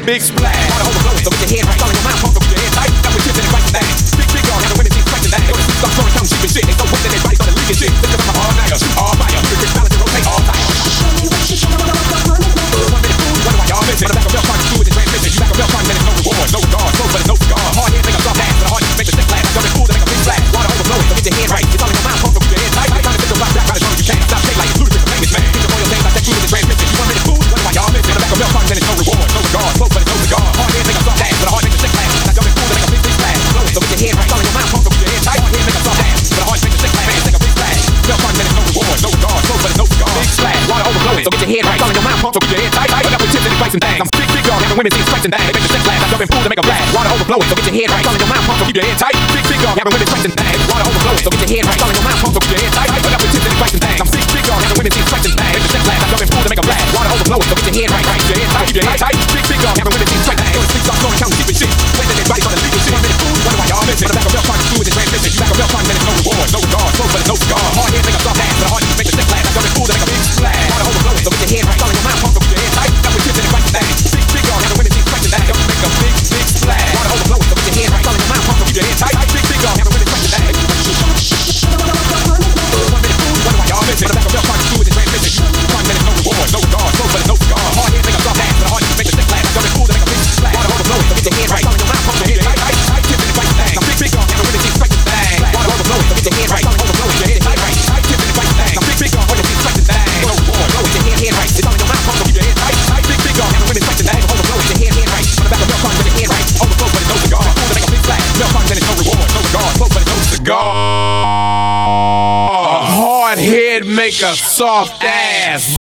big splash. Water overflowing, so get your head right. All in your mind, pump, so keep your head tight. Got with chips and it's right to that. Big dog, having women, she's scratching that. Go to sleep, start throwing tongue, cheap and shit. They so quick that everybody started leaking shit. This is all nighter, all fire. Big balance and rotate all time. 1 minute food, wonder why y'all missing. On the back of belt party, do with the transmission. You back of belt party, then it's no reward, no regard. Smoke, but it's no cigar. Hard head, make a soft ass, but a hard make the stick flat. Jumping fool to make a big splash. Water overflowing, so get your head right. It's all in your mind, pump, so keep your head tight. Time to sit your box back, try to show you can't stop shake like it's ludicrous, the famous man. Get your royal things like that food with the transmission. You 1 minute food, wonder why y'all missing. On the back of belt party, then it's no reward, no regard. Smoke, but it's no cigar. Hard head, make a soft ass, but a hard make the stick flat. Now jumping fool to make a big splash. Flowing, so get your head right. It's all in your mind, pump, so keep your head tight. Hard head, make a soft ass, but a hard make the stick flat. Make a big splash. Belt party, then it's no reward, no regard. Smoke, but it's no cigar. Big splash, water overflowing, so get your head right. It's all in your mind, pump, so keep your head tight. I got with chips and it's rice and things. I'm big dog, having women, she's scratching that. They make the stick flat. Now jumping fool to make a blast. Water overflowing, so get your head right. It's all in your mind, pump, so keep your head tight. Big dog, having women, scratching that. Water overflowing, so get your head right. It's all in your mind, pump, so keep your head tight. I got with chips and it's rice and things. I'm big dog, having women, she's scratching that. Make the stick flat. Now jumping fool to make a blast. Water overflowing, so get your head right. Keep your head tight. Keep your head tight. Big dog, having women, she's scratching that. Go to sleep, start throwing tongue, cheap and shit. Wait till everybody started leaking shit. 1 minute food, wonder why y'all missing. On the back of belt party, do with the transmission. You back of belt party, then it's no reward, no regard. Smoke, but it's no cigar. Hard head, make a soft ass, but a hard make the stick flat. Now jumping fool to make a big splash. Water overflowing, so get your head right. It's all in your mind, pump, so keep your head tight. Got with chips and it's right to that. Big dog, having women, she's scratching that. Make a big splash. Water overflowing, so get your head right. It's all in your mind, pump, so keep your head tight. Big dog, having women, scratching that. 1 minute food, wonder why y'all missing. On the back of belt party, do with the transmission. You 1 minute, no reward, no regard. Smoke, but it's no cigar. Hard head, make a soft ass, but a hard make the stick flat. Now jumping fool to make a big splash. Water overflowing, so get your head right. It's all in your mind, pump, so keep your head tight. Chips and it's right to that. I'm big dog, having women, she's scratching that. Water overflowing, so get your head right. It's all overflowing, your head tight right. Chips and it's right to that. I'm big dog, women, she's scratching that. No reward, no, get your head right. It's all in your mind, pump, so keep your head tight. Big dog, having women, scratching that. Overflowing, your head right. On the back of belt party, get your head right. Overflow, but it's no cigar. Fool to make a big splash. Belt party, then it's no reward, no regard. Smoke, but it's no cigar. A hard head make a soft ass.